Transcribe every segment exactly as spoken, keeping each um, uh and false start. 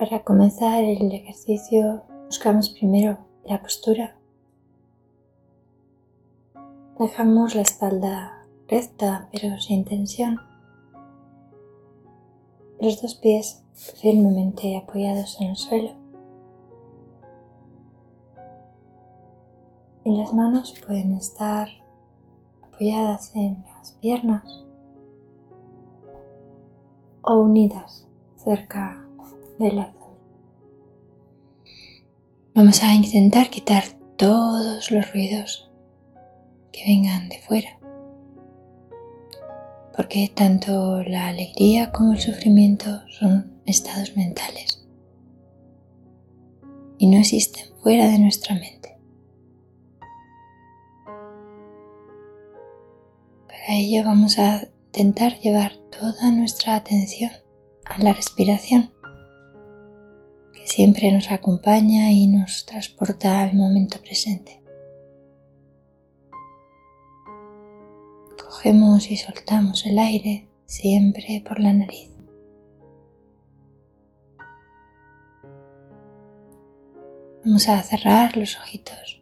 Para comenzar el ejercicio, buscamos primero la postura. Dejamos la espalda recta pero sin tensión. Los dos pies firmemente apoyados en el suelo. Y las manos pueden estar apoyadas en las piernas o unidas cerca del abdomen. Vamos a intentar quitar todos los ruidos que vengan de fuera, porque tanto la alegría como el sufrimiento son estados mentales y no existen fuera de nuestra mente. Para ello vamos a intentar llevar toda nuestra atención a la respiración, que siempre nos acompaña y nos transporta al momento presente. Cogemos y soltamos el aire siempre por la nariz. Vamos a cerrar los ojitos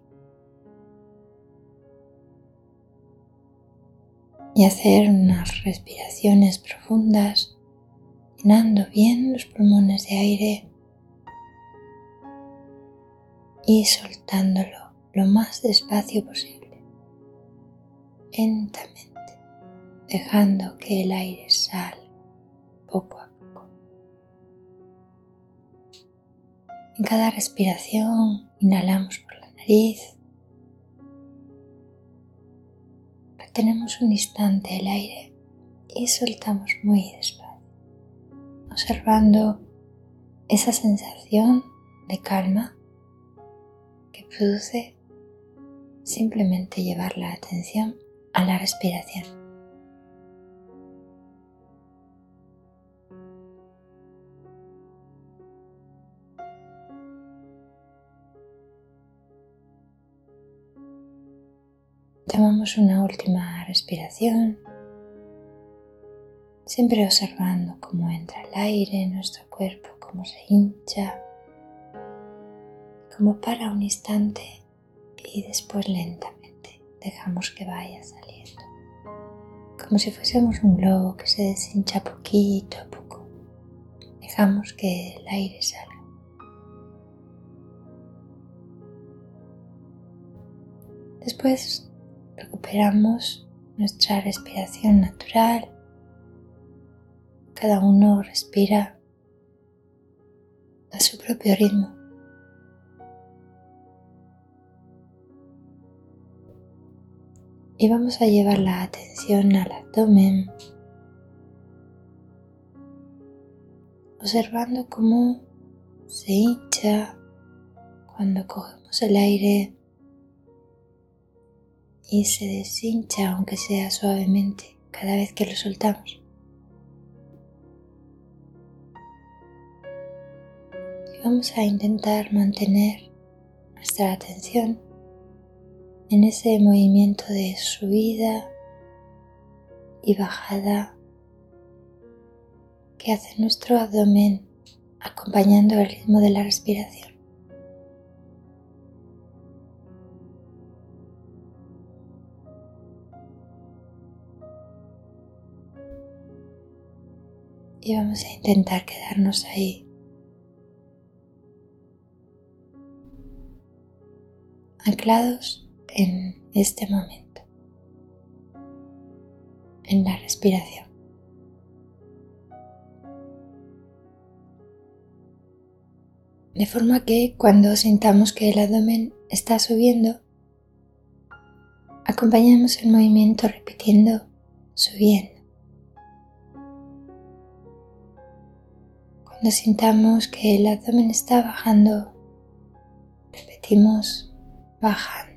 y hacer unas respiraciones profundas, llenando bien los pulmones de aire y soltándolo lo más despacio posible, lentamente, dejando que el aire salga poco a poco. En cada respiración inhalamos por la nariz, retenemos un instante el aire y soltamos muy despacio, observando esa sensación de calma que produce simplemente llevar la atención a la respiración. Tomamos una última respiración, siempre observando cómo entra el aire en nuestro cuerpo, cómo se hincha, como para un instante y después lentamente dejamos que vaya saliendo, como si fuésemos un globo que se deshincha poquito a poco. Dejamos que el aire salga. Después recuperamos nuestra respiración natural. Cada uno respira a su propio ritmo. Y vamos a llevar la atención al abdomen, observando cómo se hincha cuando cogemos el aire y se deshincha, aunque sea suavemente, cada vez que lo soltamos. Y vamos a intentar mantener nuestra atención en ese movimiento de subida y bajada que hace nuestro abdomen acompañando el ritmo de la respiración. Y vamos a intentar quedarnos ahí, anclados en este momento, en la respiración. De forma que cuando sintamos que el abdomen está subiendo, acompañamos el movimiento repitiendo subiendo. Cuando sintamos que el abdomen está bajando, repetimos bajando.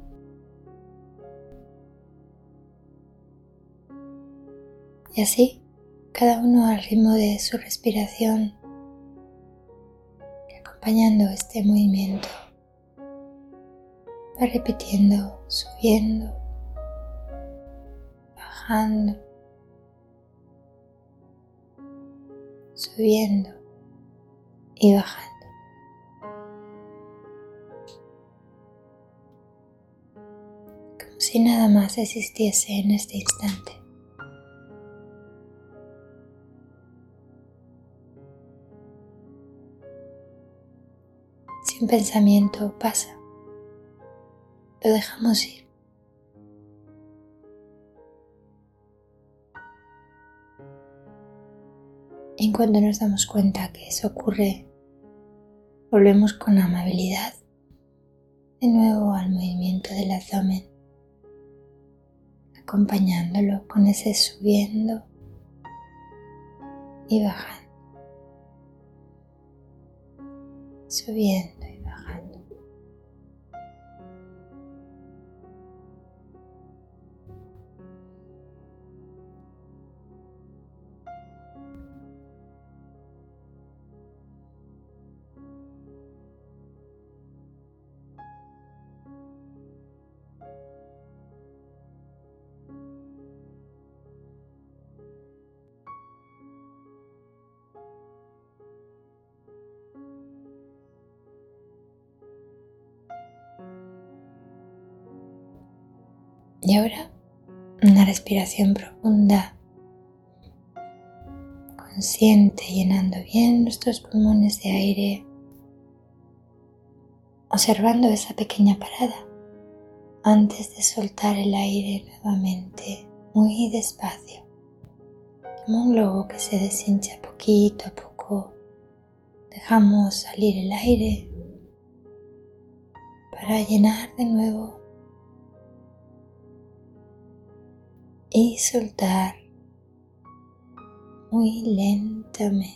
Y así, cada uno al ritmo de su respiración, acompañando este movimiento, va repitiendo, subiendo, bajando, subiendo y bajando. Como si nada más existiese en este instante. Si un pensamiento pasa, lo dejamos ir. Y en cuanto nos damos cuenta que eso ocurre, volvemos con amabilidad de nuevo al movimiento del abdomen, acompañándolo con ese subiendo y bajando, subiendo y bajando. Y ahora una respiración profunda, consciente, llenando bien nuestros pulmones de aire, observando esa pequeña parada antes de soltar el aire nuevamente muy despacio, como un globo que se deshincha poquito a poco. Dejamos salir el aire para llenar de nuevo y soltar muy lentamente.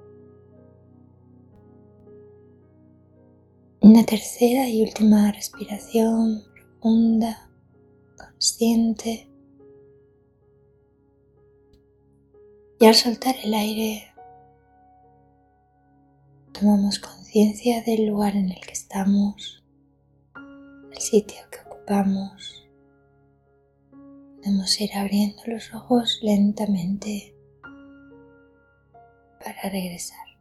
Una tercera y última respiración profunda, consciente. Y al soltar el aire, tomamos conciencia del lugar en el que estamos, del sitio que ocupamos. Podemos ir abriendo los ojos lentamente para regresar.